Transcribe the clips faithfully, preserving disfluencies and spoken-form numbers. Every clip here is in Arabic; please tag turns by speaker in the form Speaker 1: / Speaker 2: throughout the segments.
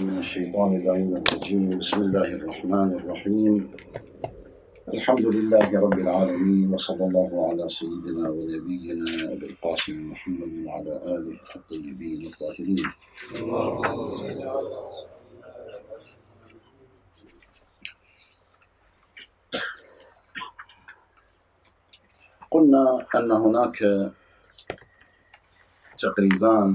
Speaker 1: من الشيطان اللعين الرجيم. بسم الله الرحمن الرحيم. الحمد لله رب العالمين، وصلى الله على سيدنا ونبينا أبي القاسم محمد وعلى آله الطيبين الطاهرين. اللهم صل على قلنا أن هناك تقريبان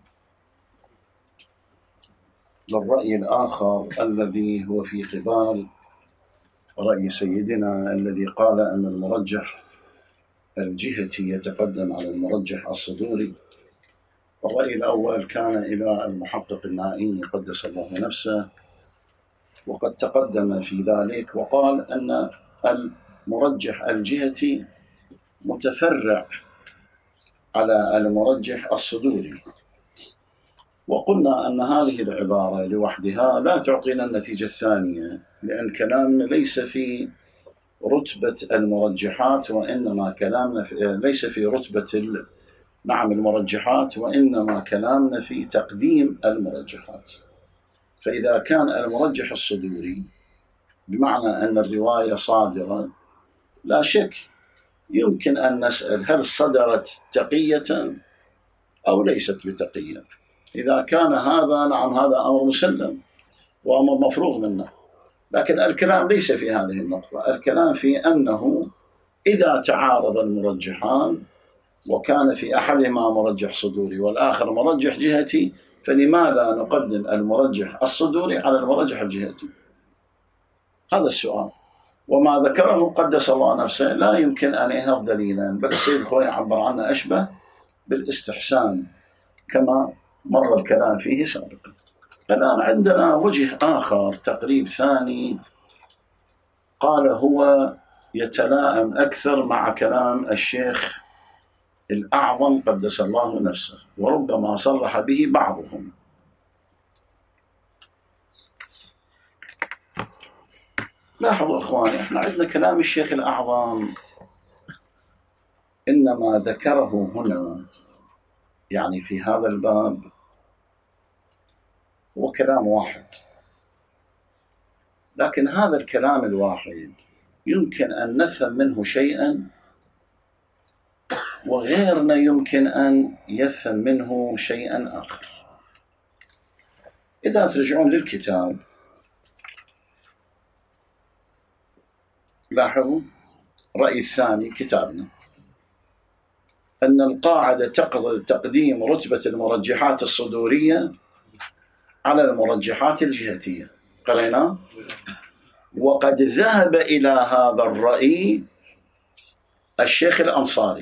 Speaker 1: للرأي الآخر الذي هو في قبال رأي سيدنا الذي قال أن المرجح الجهتي يتقدم على المرجح الصدوري. الرأي الأول كان إلى المحقق النائين قدس الله نفسه، وقد تقدم في ذلك وقال أن المرجح الجهتي متفرع على المرجح الصدوري. وقلنا أن هذه العبارة لوحدها لا تعطينا النتيجة الثانية، لأن كلامنا ليس في رتبة المرجحات، وإنما كلامنا في ليس في رتبة نعم المرجحات، وإنما كلامنا في تقديم المرجحات. فإذا كان المرجح الصدوري بمعنى أن الرواية صادرة، لا شك يمكن أن نسأل هل صدرت تقية أو ليست بتقية. إذا كان هذا نعم هذا أمر مسلم وأمر مفروغ منه، لكن الكلام ليس في هذه النقطة. الكلام في أنه إذا تعارض المرجحان وكان في أحدهما مرجح صدوري والآخر مرجح جهتي، فلماذا نقدم المرجح الصدوري على المرجح الجهتي؟ هذا السؤال. وما ذكره قدس الله نفسه لا يمكن أن ينهض دليلا، بل السيد الخوي يعبر عنه أشبه بالاستحسان كما مر الكلام فيه سابقا. الآن عندنا وجه آخر، تقريب ثاني، قال هو يتلائم أكثر مع كلام الشيخ الأعظم قدس الله نفسه، وربما صرح به بعضهم. لاحظوا إخواني، احنا عندنا كلام الشيخ الأعظم إنما ذكره هنا يعني في هذا الباب هو كلام واحد، لكن هذا الكلام الواحد يمكن أن نفهم منه شيئا، وغيرنا يمكن أن يفهم منه شيئا آخر. إذا ترجعون للكتاب لاحظوا الرأي الثاني كتابنا أن القاعدة تقتضي تقديم رتبة المرجحات الصدورية على المرجحات الجهتية. قرينا، وقد ذهب إلى هذا الرأي الشيخ الأنصاري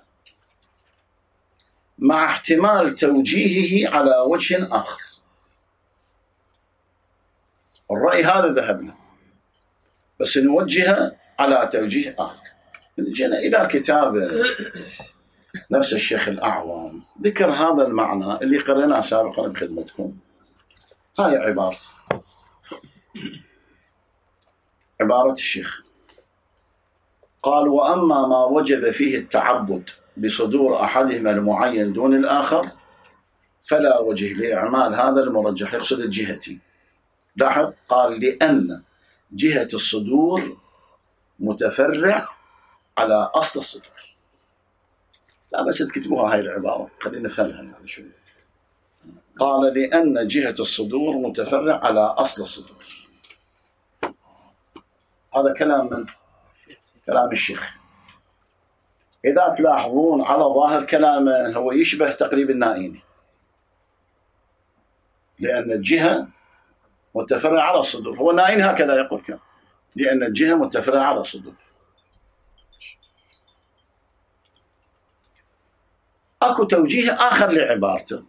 Speaker 1: مع احتمال توجيهه على وجه آخر. الرأي هذا ذهبنا، بس نوجهه على توجيه آخر. جينا إلى كتاب نفس الشيخ الأعظم ذكر هذا المعنى اللي قرأناه سابقا بخدمتكم. هاي عبارة عبارة الشيخ، قال: وأما ما وجب فيه التعبد بصدور أحدهما المعين دون الآخر فلا وجه لإعمال هذا المرجح، يقصد الجهتي. لاحظ، قال لأن جهة الصدور متفرع على أصل الصدور. لا بس تكتبوها هاي العبارة، خلينا نفهمها يعني شو. قال لأن جهة الصدور متفرع على أصل الصدور. هذا كلام من كلام الشيخ. إذا تلاحظون على ظاهر كلامه هو يشبه تقريب النائيني، لأن الجهة متفرع على الصدور. هو النائيني هكذا يقول كان، لأن الجهة متفرع على الصدور. أكو توجيه آخر لعبارته،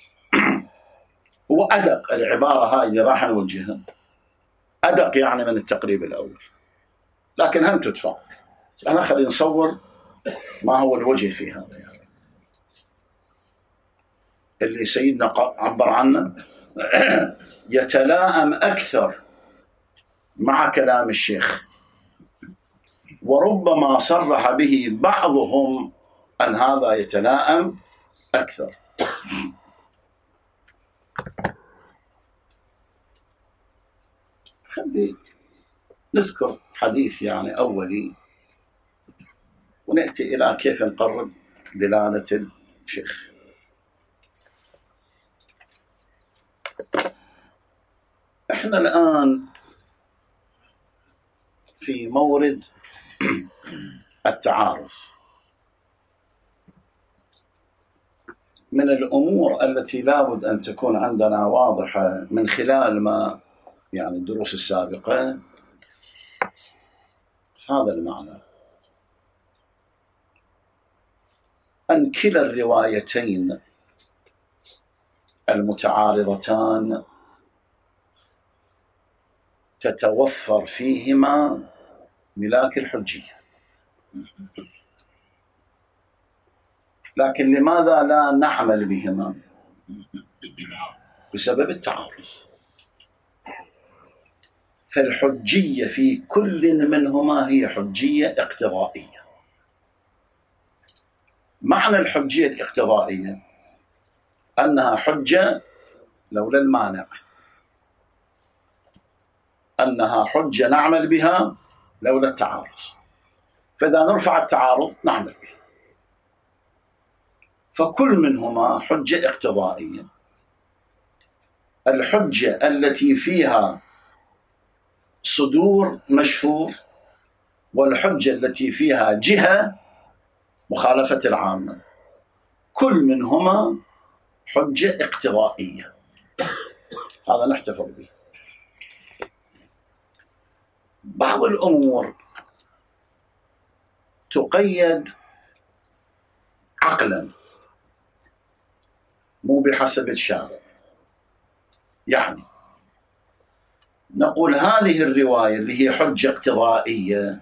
Speaker 1: هو أدق. العبارة هاي اللي راح نوجهها أدق يعني من التقريب الأول، لكن هم تدفع. أنا خلينا نصور ما هو الوجه في هذا يعني اللي سيدنا عبر عنه يتلائم أكثر مع كلام الشيخ، وربما صرح به بعضهم أن هذا يتلائم أكثر. خلي نذكر حديث يعني أولي ونأتي إلى كيف نقرب دلالة الشيخ. احنا الآن في مورد التعارض. من الأمور التي لابد أن تكون عندنا واضحة من خلال ما يعني الدروس السابقة هذا المعنى، أن كلا الروايتين المتعارضتان تتوفر فيهما ملاك الحجية، لكن لماذا لا نعمل بهما؟ بسبب التعارض. فالحجية في كل منهما هي حجية اقتضائية. معنى الحجية الاقتضائية أنها حجة لولا المانع، أنها حجة نعمل بها لولا التعارض، فإذا نرفع التعارض نعمل به. فكل منهما حجة اقتضائية. الحجة التي فيها صدور مشهور، والحجة التي فيها جهة مخالفة العامة، كل منهما حجة اقتضائية. هذا نحتفظ به. بعض الأمور تقيد عقلا مو بحسب الشارع. يعني نقول هذه الرواية اللي هي حجة اقتضائية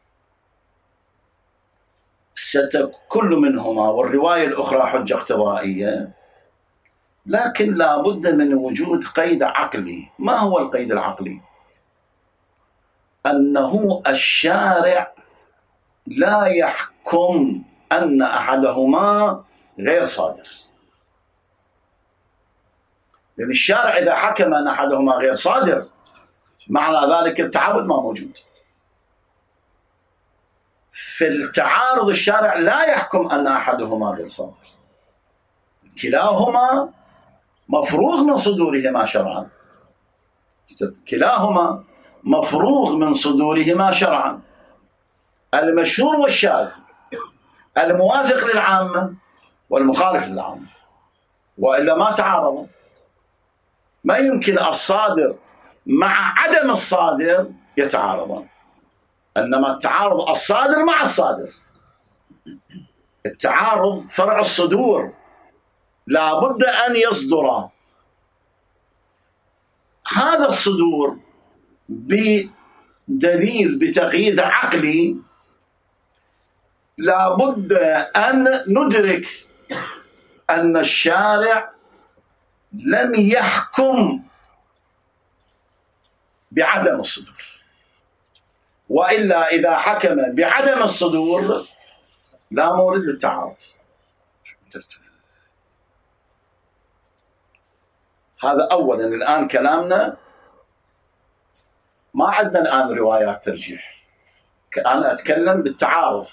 Speaker 1: ستكون كل منهما والرواية الأخرى حجة اقتضائية، لكن لا بد من وجود قيد عقلي. ما هو القيد العقلي؟ أنه الشارع لا يحكم أن أحدهما غير صادر. لأن الشارع إذا حكم أن أحدهما غير صادر معنى ذلك التعارض ما موجود. في التعارض الشارع لا يحكم أن أحدهما غير صادر، كلاهما مفروغ من صدورهما شرعا. كلاهما مفروغ من صدورهما شرعا، المشهور والشاذ، الموافق للعامة والمخالف للعامة، وإلا ما تعارضوا. ما يمكن الصادر مع عدم الصادر يتعارضان، إنما التعارض الصادر مع الصادر. التعارض فرع الصدور، لا بد أن يصدر هذا الصدور بدليل بتقييد عقلي. لا بد أن ندرك أن الشارع لم يحكم بعدم الصدور، وإلا إذا حكم بعدم الصدور لا مورد للتعارض. هذا أولا. الآن كلامنا ما عندنا الآن روايات ترجيح، أنا أتكلم بالتعارض،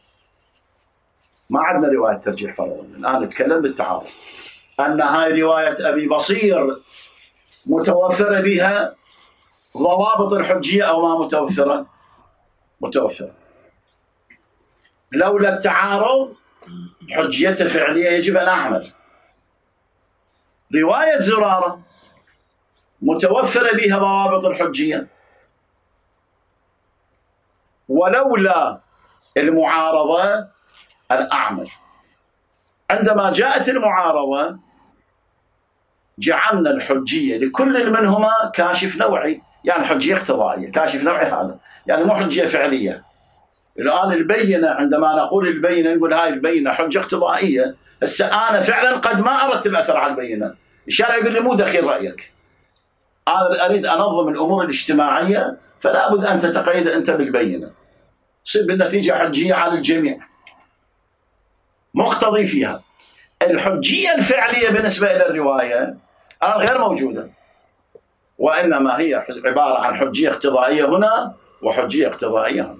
Speaker 1: ما عندنا رواية ترجيح فرضا. الآن أتكلم بالتعارض، أن هاي رواية أبي بصير متوفرة بها ضوابط الحجية أو ما متوفرة؟ متوفرة. لولا التعارض حجية فعلية يجب أن أعمل. رواية زرارة متوفرة بها ضوابط الحجية، ولولا المعارضة أن أعمل. عندما جاءت المعارضة جعلنا الحجية لكل منهما كاشف نوعي، يعني حجية اقتضائية. كاشف نوعي هذا يعني مو حجية فعلية. الآن البينة، عندما نقول البينة نقول هاي البينة حجة اقتضائية. هسه أنا فعلا قد ما أردت الأثر على البينة، الشارع يقول لي مو دخيل رأيك، أنا أريد أنظم الأمور الاجتماعية، فلا بد أن تتقيد أنت بالبينة. تصير بالنتيجة حجية على الجميع، مقتضي فيها. الحجية الفعلية بالنسبة إلى الرواية الآن غير موجودة. وإنما هي عبارة عن حجية اقتضائية هنا وحجية اقتضائية هنا.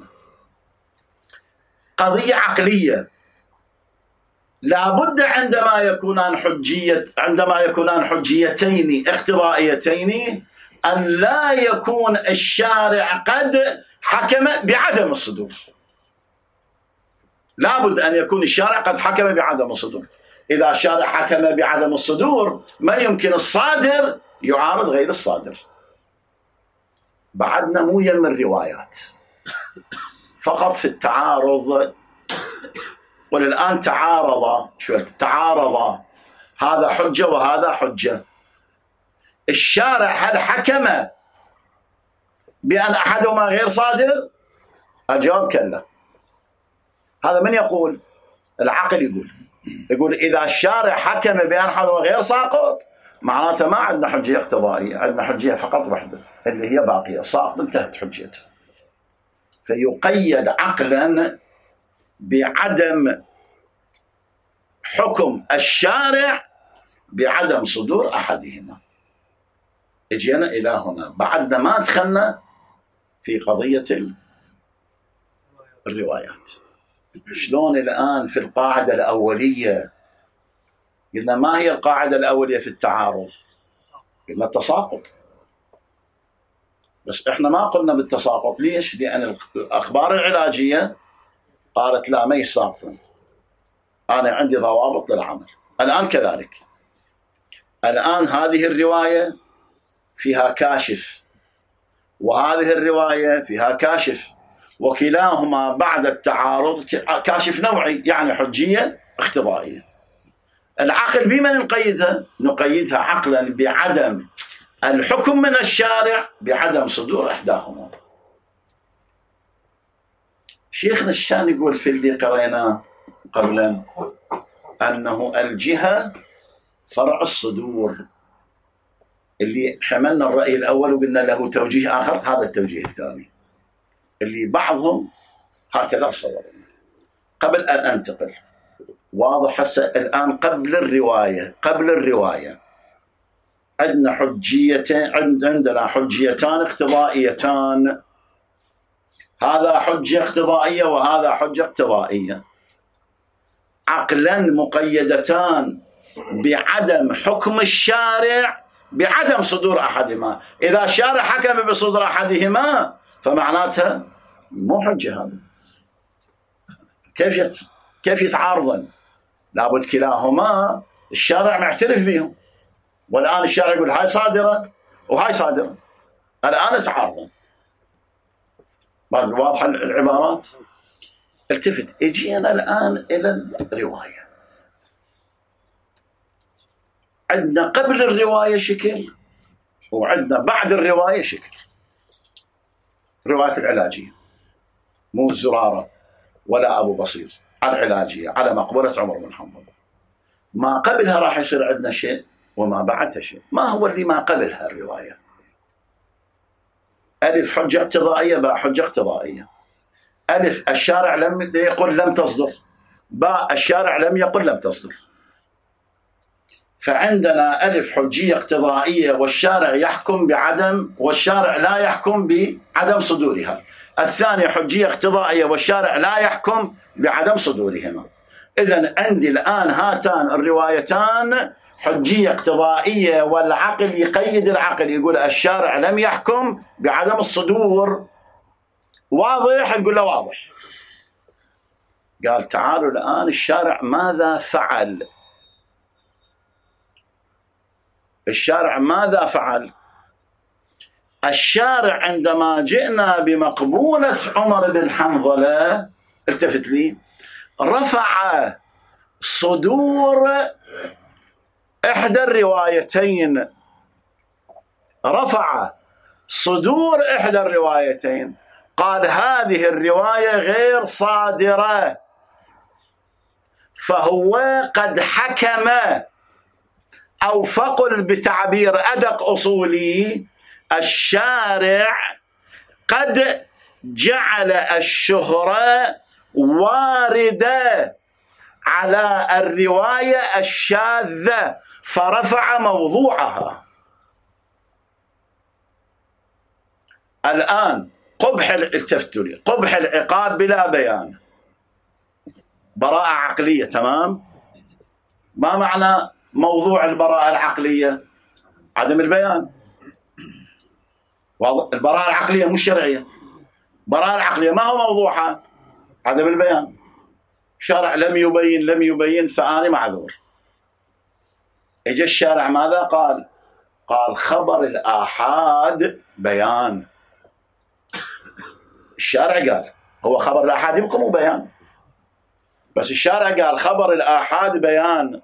Speaker 1: قضية عقلية لابد عندما يكونان حجية عندما يكونان حجيتين اقتضائيتين أن لا يكون الشارع قد حكم بعدم الصدور. لابد أن يكون الشارع قد حكم بعدم الصدور. إذا الشارع حكم بعدم الصدور ما يمكن الصادر يعارض غير الصادر. بعدنا مو يم الروايات فقط في التعارض، وللآن تعارض شو تعارض هذا حجة وهذا حجة. الشارع هل حكم بأن أحدهما غير صادر؟ أجاب كلا. هذا من يقول؟ العقل يقول يقول إذا الشارع حكم بأن أحدهما غير ساقط معناته ما عندنا حجية اقتضائية، عندنا حجية فقط واحدة اللي هي باقية، الساقط انتهت حجيته. فيقيد عقلا بعدم حكم الشارع بعدم صدور أحدهما. اجينا إلى هنا بعدنا ما دخلنا في قضية الروايات. شلون الآن في القاعدة الأولية قلنا ما هي القاعدة الأولية في التعارض؟ قلنا التساقط. بس احنا ما قلنا بالتساقط. ليش؟ لأن الأخبار العلاجية قالت لا ما يساقطون، أنا عندي ضوابط للعمل. الآن كذلك، الآن هذه الرواية فيها كاشف وهذه الرواية فيها كاشف، وكلاهما بعد التعارض كاشف نوعي يعني حجية اقتضائية. العقل بما نقيدها؟ نقيدها عقلا بعدم الحكم من الشارع بعدم صدور إحداهما. شيخنا الشان يقول في اللي قريناه قبلا أنه الجهة فرع الصدور، اللي حملنا الرأي الأول وقلنا له توجيه آخر، هذا التوجيه الثاني اللي بعضهم هكذا صور. قبل أن أنتقل واضح هسه الآن قبل الرواية قبل الرواية عندنا حجيتين، عندنا حجيتان اقتضائيتان، هذا حجة اقتضائية وهذا حجة اقتضائية، عقلا مقيدتان بعدم حكم الشارع بعدم صدور أحدهما. إذا الشارع حكم بصدور أحدهما فمعناتها مو حجة. هذا كيف يت... كيف يتعارضن؟ لابد كلاهما الشارع معترف بهم، والآن الشارع يقول هاي صادرة وهاي صادرة، الآن تعارضن. واضحة العبارات؟ التفت. اجينا الآن إلى الرواية. عندنا قبل الرواية شكل وعندنا بعد الرواية شكل. رواية العلاجية مو الزرارة ولا أبو بصير، على العلاجية على مقبرة عمر بن حنظل. ما قبلها راح يصير عندنا شيء وما بعدها شيء. ما هو اللي ما قبلها الرواية؟ ألف حجة اقتضائية، باء حجة اقتضائية. ألف الشارع لم يقل لم تصدر، باء الشارع لم يقل لم تصدر. فعندنا ألف حجية اقتضائية والشارع يحكم بعدم والشارع لا يحكم بعدم صدورها. الثانية حجية اقتضائية والشارع لا يحكم بعدم صدورهما. إذن عندي الآن هاتان الروايتان حجية اقتضائية، والعقل يقيد العقل يقول الشارع لم يحكم بعدم الصدور. واضح؟ نقول له واضح. قال تعالوا الآن الشارع ماذا فعل؟ الشارع ماذا فعل؟ الشارع عندما جئنا بمقبولة عمر بن حنظلة التفت لي، رفع صدور إحدى الروايتين، رفع صدور إحدى الروايتين، قال هذه الرواية غير صادرة، فهو قد حكم، أو فقل بتعبير أدق أصولي الشارع قد جعل الشهرة واردة على الرواية الشاذة فرفع موضوعها. الآن قبح التفتل قبح العقاب بلا بيان براءة عقلية، تمام. ما معنى موضوع البراءة العقلية؟ عدم البيان. البراءة العقلية مش شرعية. البراءة العقلية ما هو موضوعها؟ عدم البيان. الشارع لم يبين لم يبين فأنا معذور. اجى الشارع ماذا قال؟ قال خبر الآحاد بيان. الشارع قال هو خبر الآحاد يبقى مو بيان، بس الشارع قال خبر الآحاد بيان،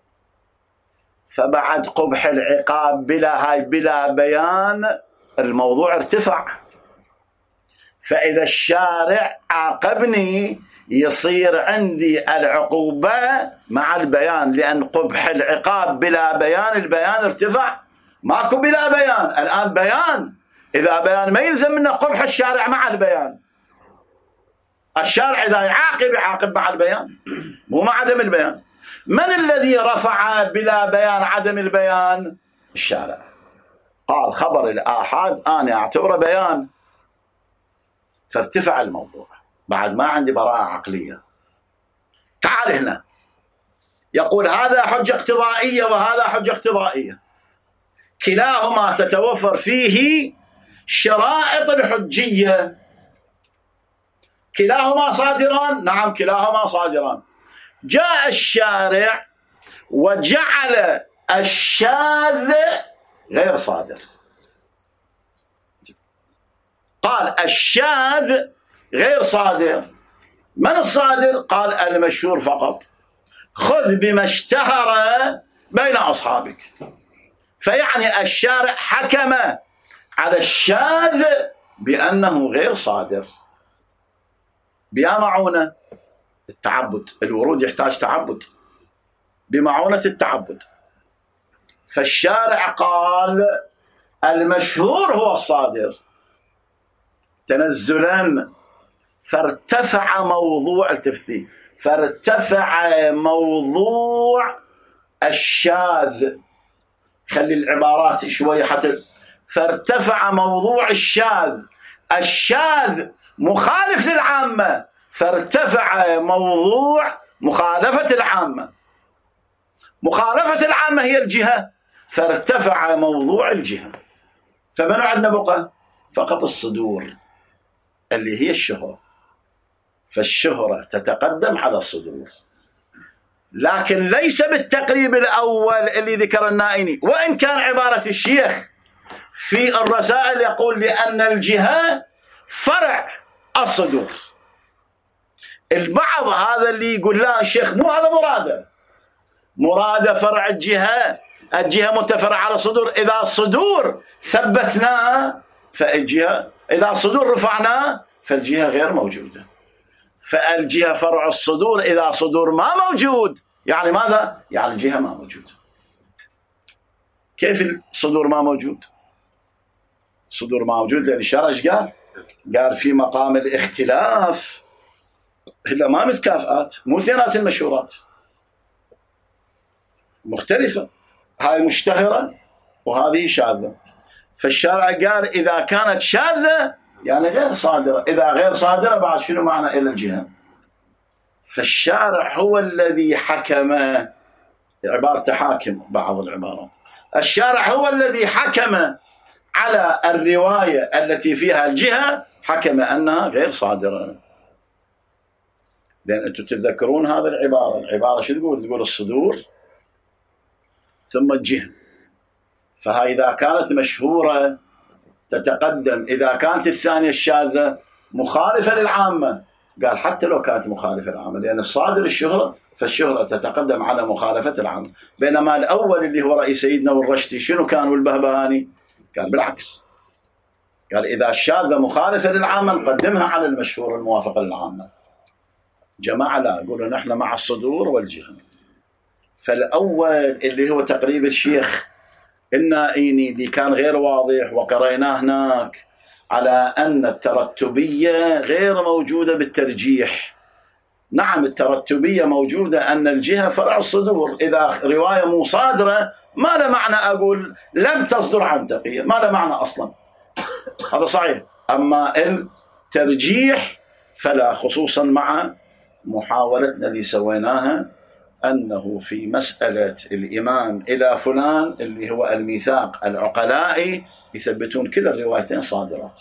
Speaker 1: فبعد قبح العقاب بلا هاي بلا بيان الموضوع ارتفع. فإذا الشارع عاقبني يصير عندي العقوبة مع البيان، لأن قبح العقاب بلا بيان البيان ارتفع. ماكو بلا بيان، الآن بيان. إذا بيان ما يلزم منه قبح الشارع مع البيان. الشارع إذا يعاقب يعاقب مع البيان مو مع عدم البيان. من الذي رفع بلا بيان عدم البيان؟ الشارع. قال خبر الآحاد أنا أعتبره بيان، فارتفع الموضوع. بعد ما عندي براءة عقلية. تعال هنا يقول هذا حجة اقتضائية وهذا حجة اقتضائية، كلاهما تتوفر فيه شرائط الحجية. كلاهما صادران، نعم كلاهما صادران. جاء الشارع وجعل الشاذ غير صادر. قال الشاذ غير صادر. من الصادر؟ قال المشهور فقط. خذ بما اشتهر بين أصحابك. فيعني الشارع حكم على الشاذ بأنه غير صادر. بيا معونة التعبد، الورود يحتاج تعبد، بمعونة التعبد. فالشارع قال المشهور هو الصادر تنزلا، فارتفع موضوع التفتي، فارتفع موضوع الشاذ. خلي العبارات شوية حتى. فارتفع موضوع الشاذ، الشاذ مخالف للعامة، فارتفع موضوع مخالفة العامة. مخالفة العامة هي الجهة، فارتفع موضوع الجهة. فمن عندنا بقى فقط الصدور اللي هي الشهرة، فالشهرة تتقدم على الصدور، لكن ليس بالتقريب الأول اللي ذكر النائني. وإن كان عبارة الشيخ في الرسائل يقول لأن الجهة فرع الصدور. البعض هذا اللي يقول لا الشيخ مو هذا مراده، مراده فرع الجهة، الجهة متفرع على الصدور. إذا الصدور ثبتناه فالجهة، إذا الصدور رفعناه فالجهة غير موجودة. فالجهة فرع الصدور، إذا صدور ما موجود يعني ماذا؟ يعني الجهة ما موجود. كيف الصدور ما موجود؟ الصدور ما موجود لأن الشرع ايش قال؟ قال في مقام الاختلاف إلا ما متكافئات، مو اثنينات المشهورات مختلفة، هاي مشتهرة وهذه شاذة. فالشارع قال إذا كانت شاذة يعني غير صادرة، إذا غير صادرة بعد شنو معنى إلى الجهة؟ فالشارع هو الذي حكم، عبارة حاكم بعض العبارات، الشارع هو الذي حكم على الرواية التي فيها الجهة، حكم أنها غير صادرة. لأن أنتم تتذكرون هذا العبارة، العبارة شو تقول؟ تقول الصدور ثم الجهة. فهي إذا كانت مشهورة تتقدم، إذا كانت الثانية الشاذة مخالفة للعامة، قال حتى لو كانت مخالفة للعامة، لأن الصادر الشهرة، فالشهرة تتقدم على مخالفة العامة. بينما الأول اللي هو رأي سيدنا والرشدي شنو كان والبهبهاني؟ قال بالعكس، قال إذا الشاذة مخالفة للعامة نقدمها على المشهور الموافقة للعامة. جماعة لا، يقولوا نحن مع الصدور والجهة. فالأول اللي هو تقريب الشيخ النائيني اللي كان غير واضح، وقرأناه هناك على أن الترتبية غير موجودة بالترجيح. نعم الترتبية موجودة، أن الجهة فرع الصدور. إذا رواية مصادرة ما له معنى أقول لم تصدر عن تقية، ما له معنى أصلا، هذا صحيح. أما الترجيح فلا، خصوصا مع محاولتنا اللي سويناها أنه في مسألة الإمام إلى فلان اللي هو الميثاق العقلائي يثبتون كلا الروايتين صادرات،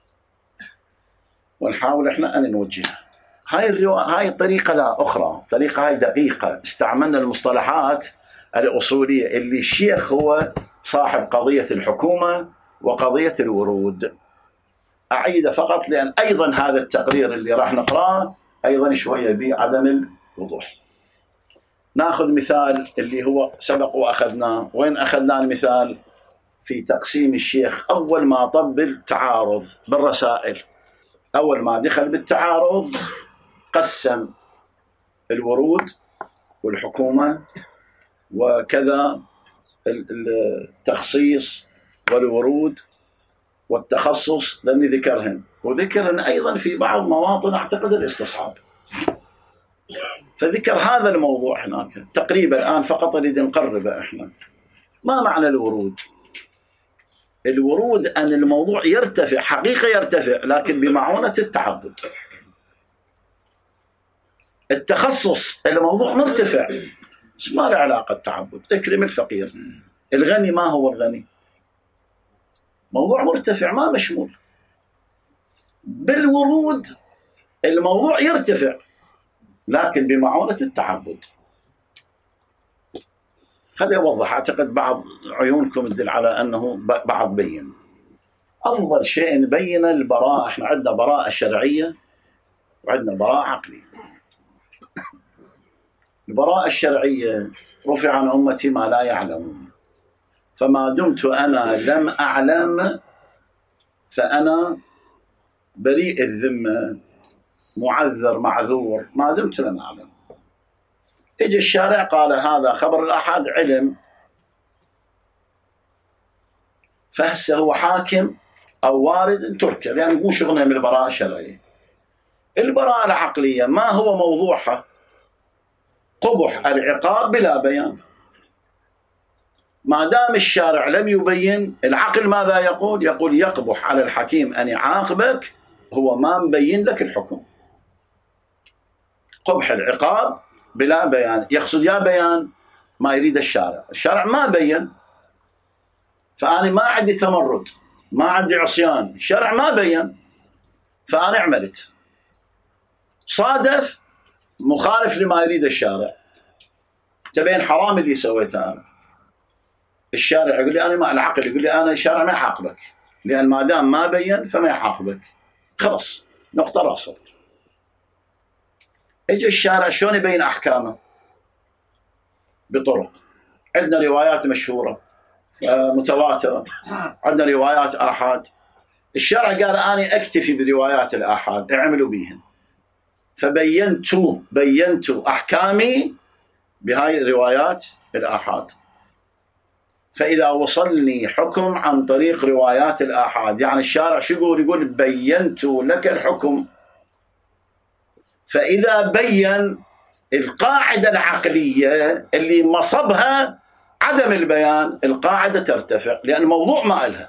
Speaker 1: ونحاول إحنا أن نوجهها. هاي الروا... هاي الطريقة لا أخرى، طريقة هاي دقيقة، استعملنا المصطلحات الأصولية اللي الشيخ هو صاحب قضية الحكومة وقضية الورود. أعيد فقط لأن أيضا هذا التقرير اللي راح نقرأه أيضا شوية به عدم الوضوح. ناخذ مثال اللي هو سبق وأخذناه. وين أخذنا المثال؟ في تقسيم الشيخ أول ما طب التعارض بالرسائل، أول ما دخل بالتعارض قسم الورود والحكومة وكذا التخصيص والورود والتخصص، لأني ذكرهن وذكرهن أيضا في بعض مواطن أعتقد الاستصحاب، فذكر هذا الموضوع هناك تقريبا. الآن فقط نريد نقربه إحنا. ما معنى الورود؟ الورود أن الموضوع يرتفع، حقيقة يرتفع، لكن بمعونة التعبد. التخصص الموضوع مرتفع بس ما له علاقة التعبد. اكرم الفقير. الغني ما هو الغني؟ موضوع مرتفع ما مشمول. بالورود الموضوع يرتفع لكن بمعونة التعبد. خليني أوضح، أعتقد بعض عيونكم تدل على أنه بعض بين. أفضل شيء نبين البراءة. إحنا عندنا براءة شرعية وعندنا براءة عقلية. البراءة الشرعية رفع عن أمتي ما لا يعلمون، فما دمت أنا لم أعلم فأنا بريء الذمة، معذر معذور ما دمت لم أعلم. إجى الشارع قال هذا خبر الآحاد علم، فهسه هو حاكم أو وارد تركه، لأن يعني مو شغلنا من البراءة الشرعية. البراءة العقلية ما هو موضوعها؟ قبح العقاب بلا بيان. ما دام الشارع لم يبين، العقل ماذا يقول؟ يقول يقبح على الحكيم أن يعاقبك هو ما مبين لك الحكم. قبح العقاب بلا بيان، يقصد يا بيان ما يريد الشارع. الشارع ما بين، فأنا ما عندي تمرد، ما عندي عصيان. الشارع ما بين فأنا عملت، صادف مخالف لما يريد الشارع، تبين حرام اللي سويته أنا. الشارع يقول لي أنا ما، العقل يقول لي أنا الشارع ما يعاقبك، لأن ما دام ما بين فما يعاقبك، خلص نقطة راسل. اجى الشارع شلون يبين أحكامه؟ بطرق. عندنا روايات مشهورة متواترة، عندنا روايات آحاد. الشارع قال أنا أكتفي بروايات الآحاد، اعملوا بيهن. فبينت بينت أحكامي بهاي الروايات الآحاد. فإذا وصلني حكم عن طريق روايات الآحاد، يعني الشارع شو يقول؟ يقول بينت لك الحكم. فإذا بين، القاعدة العقلية اللي مصبها عدم البيان القاعدة ترتفع، لأن الموضوع ما إلها.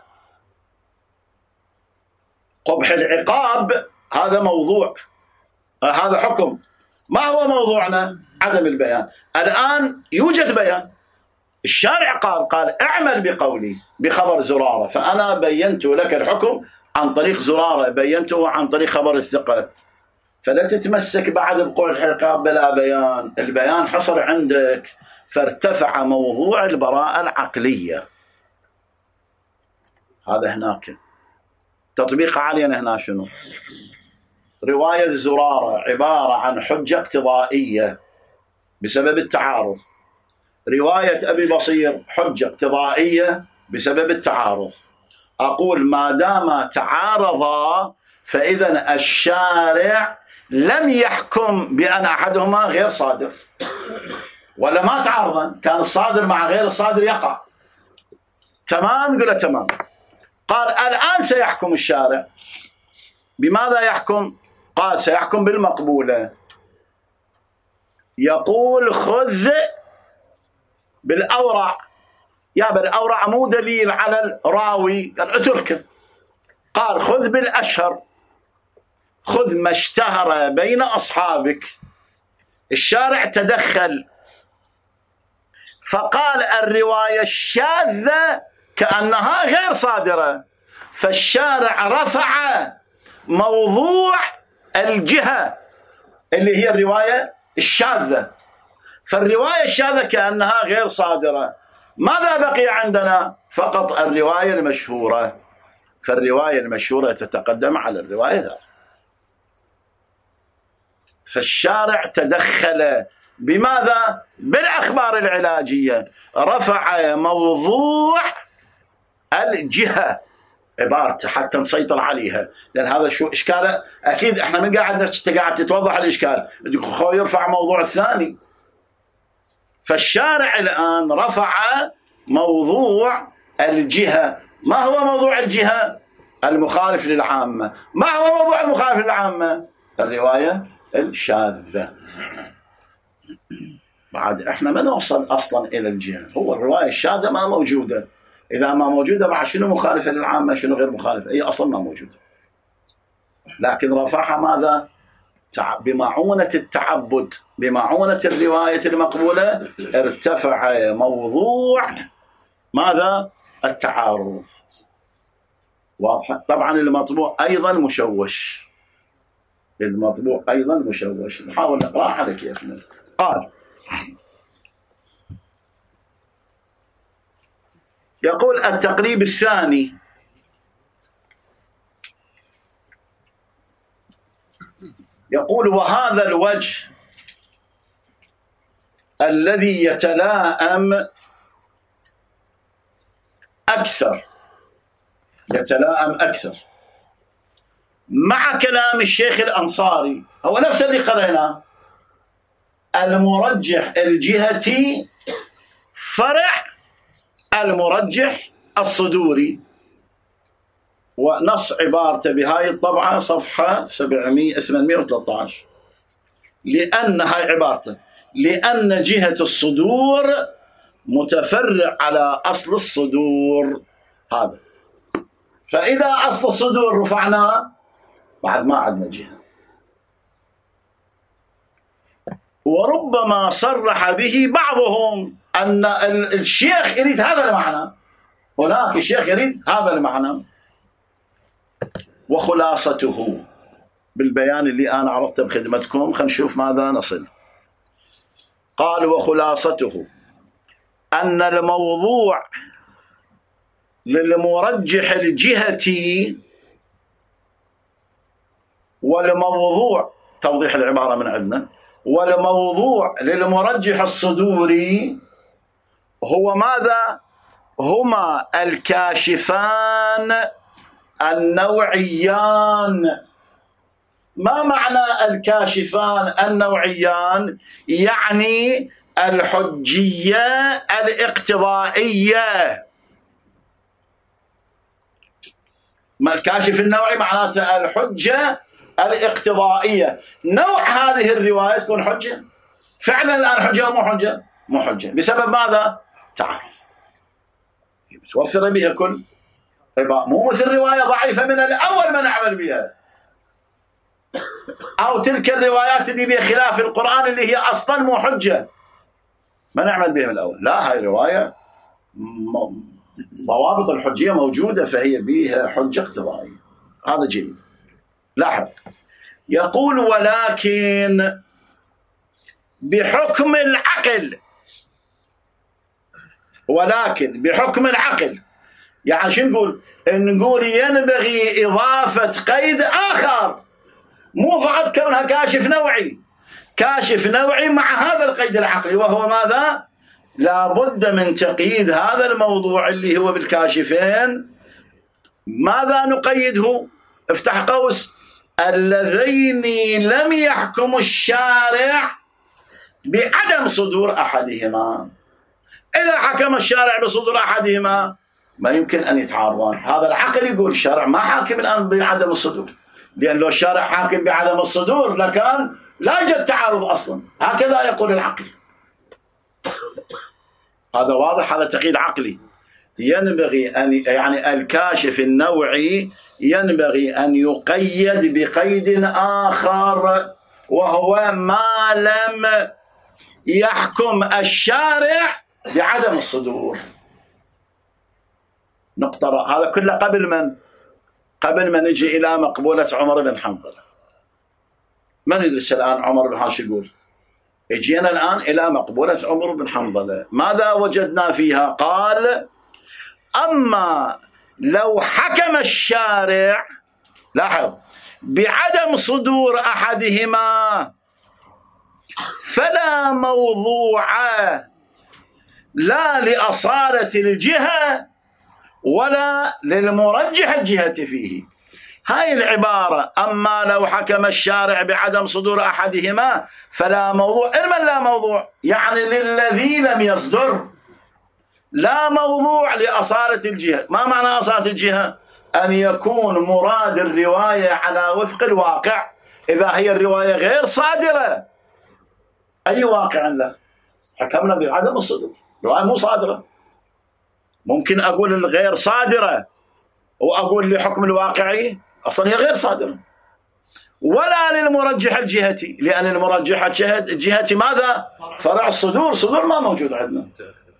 Speaker 1: قبح العقاب هذا موضوع، هذا حكم. ما هو موضوعنا؟ عدم البيان. الآن يوجد بيان، الشارع قال قال اعمل بقولي بخبر زرارة، فأنا بينت لك الحكم عن طريق زرارة، بينته عن طريق خبر الثقة. فلا تتمسك بعد بقول العقاب بلا بيان، البيان حصل عندك، فارتفع موضوع البراءة العقلية. هذا هناك. تطبيق علينا هنا شنو؟ رواية زرارة عبارة عن حجة اقتضائية بسبب التعارض. رواية أبي بصير حجة اقتضائية بسبب التعارض. أقول ما دام تعارضا فإذا الشارع لم يحكم بأن أحدهما غير صادر، ولا ما تعارضا، كان الصادر مع غير الصادر يقع. تمام؟ قل تمام. قال الآن سيحكم الشارع. بماذا يحكم؟ قال سيحكم بالمقبولة. يقول خذ بالأورع. يا بالأورع مو دليل على الراوي، قال اتركه. قال خذ بالأشهر، خذ ما اشتهر بين أصحابك. الشارع تدخل فقال الرواية الشاذة كأنها غير صادرة، فالشارع رفع موضوع الجهة اللي هي الرواية الشاذة، فالرواية الشاذة كأنها غير صادرة. ماذا بقي عندنا؟ فقط الرواية المشهورة، فالرواية المشهورة تتقدم على الرواية ذا. فالشارع تدخل بماذا؟ بالأخبار العلاجية، رفع موضوع الجهة عبارته حتى نسيطر عليها، لأن هذا شو إشكاله. أكيد إحنا من قاعد قاعد تتوضح الإشكال، خو يرفع موضوع الثاني. فالشارع الآن رفع موضوع الجهة. ما هو موضوع الجهة؟ المخالف للعامة. ما هو موضوع المخالف للعامة؟ الرواية الشاذة. بعد احنا ما نوصل اصلا الى الجهة، هو الرواية الشاذة ما موجودة. اذا ما موجودة مع شنو مخالفة للعامة شنو غير مخالفة؟ هي اصلا ما موجودة، لكن رفعها ماذا؟ بمعونة التعبد، بمعونة الرواية المقبولة ارتفع موضوع ماذا؟ التعارض. واضحة؟ طبعا المطبوع ايضا مشوش، المطبوع ايضا مشوش. نحاول نقرأ على كيفنا. قال يقول التقريب الثاني يقول وهذا الوجه الذي يتلائم أكثر يتلائم أكثر مع كلام الشيخ الأنصاري، هو نفس اللي قرأناه، المرجح الجهتي فرع المرجح الصدوري. ونص عبارته بهاي الطبعة صفحة سبعمائة ثمانمائة وثلاثة عشر، لأن هاي عبارته لأن جهة الصدور متفرع على أصل الصدور. هذا فإذا أصل الصدور رفعناه بعد ما عندنا جهة. وربما صرح به بعضهم أن الشيخ يريد هذا المعنى، هناك الشيخ يريد هذا المعنى. وخلاصته بالبيان اللي أنا عرفته بخدمتكم، خلينا نشوف ماذا نصل. قال وخلاصته أن الموضوع للمرجح الجهتي والموضوع، توضيح العبارة من عندنا، والموضوع للمرجح الصدوري هو ماذا؟ هما الكاشفان النوعيان. ما معنى الكاشفان النوعيان؟ يعني الحجية الاقتضائية. ما الكاشف النوعي؟ معناته الحجة الاقتضائية. نوع هذه الرواية تكون حجة فعلا الآن، حجة مو حجة؟ مو حجة. بسبب ماذا؟ تعرف متوفرة بها كل عبارة، مو مثل رواية ضعيفة من الأول ما نعمل بها، أو تلك الروايات اللي بها خلاف القرآن اللي هي أصلا مو حجة ما نعمل بها من الأول. لا، هاي رواية ضوابط الحجية موجودة فهي بها حجة اقتضائية. هذا جيد. لاحظ يقول ولكن بحكم العقل، ولكن بحكم العقل يعني شو نقول؟ نقول ينبغي إضافة قيد آخر، مو فقط كونها كاشف نوعي، كاشف نوعي مع هذا القيد العقلي، وهو ماذا؟ لا بد من تقييد هذا الموضوع اللي هو بالكاشفين. ماذا نقيده؟ افتح قوس اللذين لم يحكم الشارع بعدم صدور أحدهما. إذا حكم الشارع بصدور أحدهما ما يمكن أن يتعارضان. هذا العقل يقول الشارع ما حاكم الآن بعدم الصدور، لأن لو الشارع حاكم بعدم الصدور لكان لا يوجد تعارض أصلا. هكذا يقول العقل. هذا واضح، هذا تقييد عقلي. ينبغي أن يعني الكاشف النوعي ينبغي أن يقيد بقيد آخر، وهو ما لم يحكم الشارع بعدم الصدور. نقطة. هذا كله قبل من قبل ما نجي إلى مقبولة عمر بن حنظلة. من يدرس الآن عمر بن حنظلة يقول؟ اجينا الآن إلى مقبولة عمر بن حنظلة، ماذا وجدنا فيها؟ قال: أما لو حكم الشارع، لاحظ، بعدم صدور أحدهما فلا موضوع لا لأصالة الجهة ولا للمرجح الجهة فيه. هاي العبارة أما لو حكم الشارع بعدم صدور أحدهما فلا موضوع، علما لا موضوع يعني للذي لم يصدر، لا موضوع لأصالة الجهة. ما معنى أصالة الجهة؟ أن يكون مراد الرواية على وفق الواقع. إذا هي الرواية غير صادرة، أي واقع له؟ حكمنا بعدم الصدور، الرواية مو صادرة. ممكن أقول الغير صادرة وأقول لحكم الواقعي أصلا هي غير صادرة. ولا للمرجح الجهتي، لأن المرجح الجهتي ماذا؟ فرع الصدور، صدور ما موجود عندنا.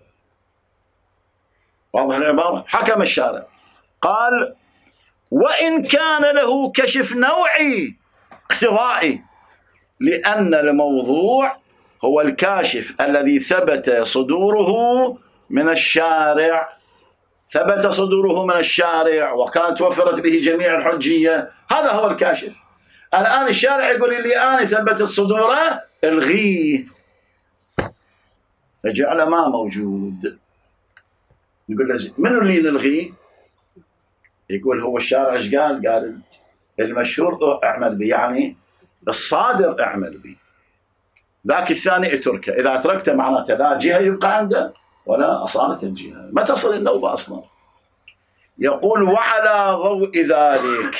Speaker 1: واضح العبارة؟ حكم الشارع قال: وإن كان له كشف نوعي اقتضائي، لأن الموضوع هو الكاشف الذي ثبت صدوره من الشارع، ثبت صدوره من الشارع وكانت وفرت به جميع الحجية، هذا هو الكاشف. الآن الشارع يقول لي أنا ثبت صدوره، الغيه، فجعل ما موجود. نقول له منو اللي نلغيه؟ يقول هو الشارع ايش قال؟ قال المشهور اعمل به، يعني الصادر اعمل به، ذاك الثاني اتركه. اذا تركته معناته لا جهه يبقى عنده ولا اصاله الجهه، ما تصل النوبه اصلا. يقول: وعلى ضوء ذلك،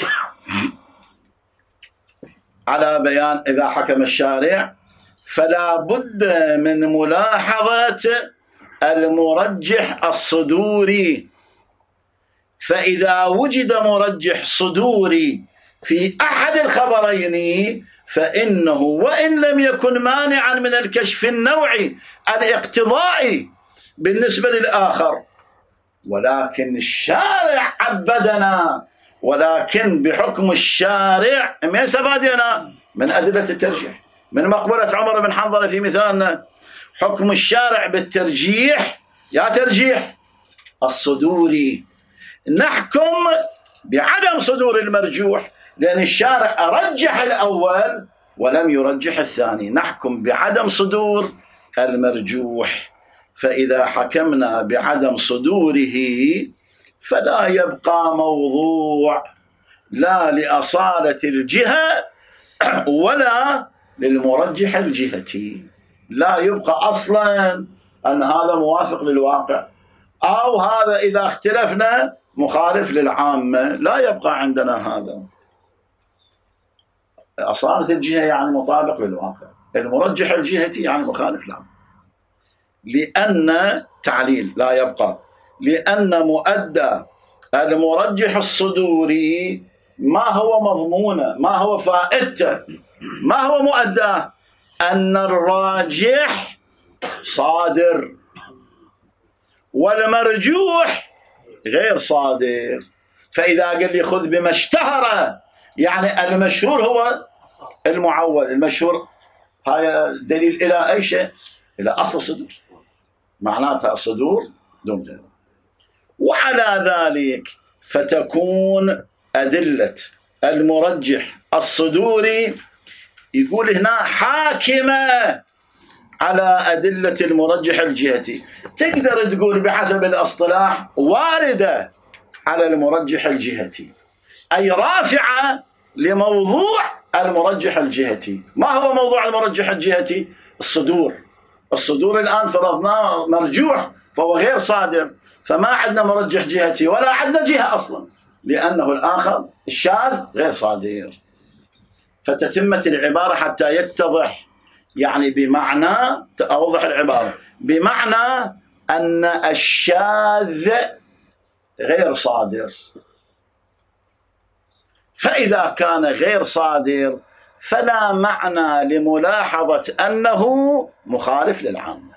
Speaker 1: على بيان اذا حكم الشارع فلا بد من ملاحظه المرجح الصدوري. فإذا وجد مرجح صدوري في أحد الخبرين فإنه وإن لم يكن مانعا من الكشف النوعي الاقتضائي بالنسبة للآخر، ولكن الشارع عبدنا، ولكن بحكم الشارع من استفادنا؟ من أدلة الترجيح، من مقبولة عمر بن حنظلة في مثالنا. حكم الشارع بالترجيح، يا ترجيح الصدوري، نحكم بعدم صدور المرجوح، لأن الشارع رجح الأول ولم يرجح الثاني، نحكم بعدم صدور المرجوح. فإذا حكمنا بعدم صدوره فلا يبقى موضوع لا لأصالة الجهة ولا للمرجح الجهتي، لا يبقى أصلا أن هذا موافق للواقع أو هذا إذا اختلفنا مخالف للعامة، لا يبقى عندنا هذا. أصالة الجهة يعني مطابق للواقع، المرجح الجهتي يعني مخالف للعامة. لأن تعليل لا يبقى، لأن مؤدى المرجح الصدوري ما هو مضمونه، ما هو فائدته، ما هو مؤداه؟ أن الراجح صادر والمرجوح غير صادر. فإذا قال لي خذ بما اشتهر، يعني المشهور هو المعول، المشهور هذا دليل إلى أي شيء؟ إلى أصل الصدور، معناتها الصدور دون دليل. وعلى ذلك فتكون أدلة المرجح الصدوري، يقول هنا حاكمة على أدلة المرجح الجهتي. تقدر تقول بحسب الاصطلاح واردة على المرجح الجهتي، أي رافعة لموضوع المرجح الجهتي. ما هو موضوع المرجح الجهتي؟ الصدور. الصدور الآن فرضناه مرجوح فهو غير صادر، فما عندنا مرجح جهتي ولا عندنا جهة أصلا، لأنه الآخر الشاذ غير صادر. فتتمة العبارة حتى يتضح، يعني بمعنى، أوضح العبارة، بمعنى أن الشاذ غير صادر. فإذا كان غير صادر فلا معنى لملاحظة أنه مخالف للعامة.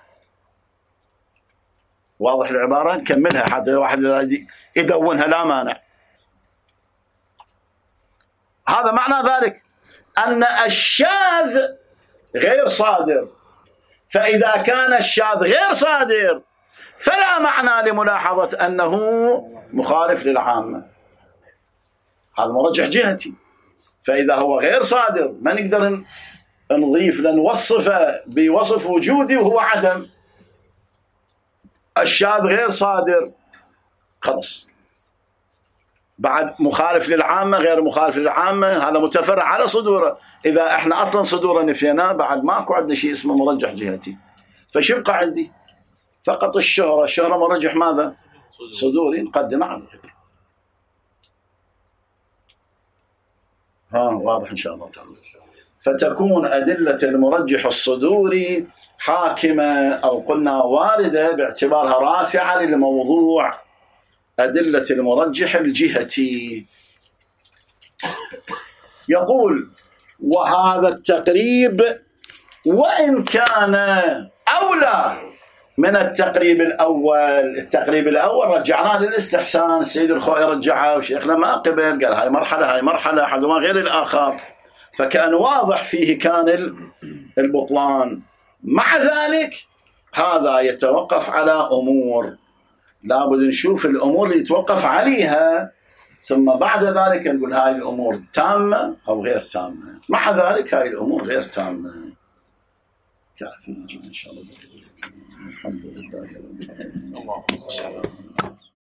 Speaker 1: واضح العبارة؟ نكملها حتى واحد يدونها لا مانع. هذا معنى ذلك أن الشاذ غير صادر، فإذا كان الشاذ غير صادر فلا معنى لملاحظة أنه مخالف للعامة. هذا مرجح جهتي. فإذا هو غير صادر ما نقدر نضيف لنوصفه بوصف وجودي وهو عدم. الشاذ غير صادر خلص، بعد مخالف للعامة غير مخالف للعامة، هذا متفرع على صدوره. إذا احنا أصلا صدوره نفيناه بعد ماكو عندنا شيء اسمه مرجح جهتي. فشبقى عندي فقط الشهرة. الشهرة مرجح ماذا؟ صدوري، نقدم عنه. ها واضح إن شاء الله تعالى. فتكون أدلة المرجح الصدوري حاكمة أو قلنا واردة باعتبارها رافعة للموضوع أدلة المرجح الجهتي. يقول وهذا التقريب وإن كان أولى من التقريب الأول. التقريب الأول رجعناه للاستحسان، السيد الخوئي رجعه وشيخنا ما قبل، قال هاي مرحلة هاي مرحلة أحدهما غير الآخر، فكان واضح فيه كان البطلان. مع ذلك هذا يتوقف على أمور، لابد نشوف الأمور اللي يتوقف عليها ثم بعد ذلك نقول هاي الأمور تامة أو غير تامة. مع ذلك هاي الأمور غير تامة. كافي إن شاء الله. الحمد لله.